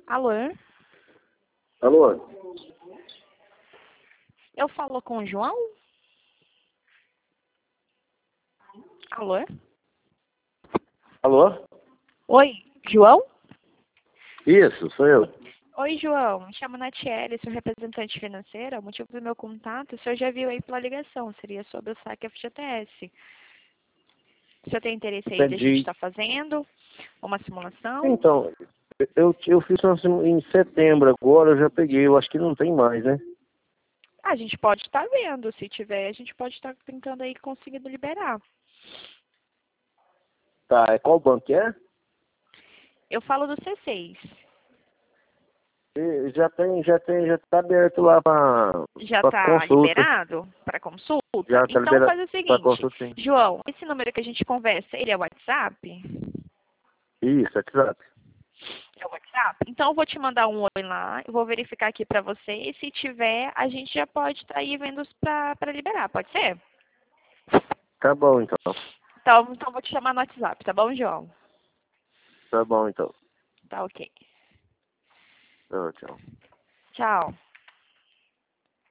Alô? Alô? Eu falo com o João? Alô? Alô? Oi, João? Isso, sou eu. Oi, João. Me chamo Natiele, sou representante financeira. O motivo do meu contato, o senhor já viu aí pela ligação, seria sobre o saque FGTS. O senhor tem interesse aí de a gente Entendi. estar fazendo uma simulação? Então, eu fiz em setembro agora, eu já peguei, eu acho que não tem mais, né? A gente pode estar vendo, se tiver, a gente pode estar tentando aí conseguir liberar. Tá, qual banco que é? Eu falo do C6. Já tá aberto lá Já pra está consulta. liberado para consulta? Já tá Então liberado faz o pra seguinte, consulta, sim. João, esse número que a gente conversa, ele é WhatsApp? Isso, WhatsApp. É o WhatsApp? Então eu vou te mandar um oi lá, eu vou verificar aqui para você e se tiver, a gente já pode estar aí vendo para liberar, pode ser? Tá bom, então. Então eu vou te chamar no WhatsApp, tá bom, João? Tá bom, então. Tá ok. Tchau, tchau. Tchau.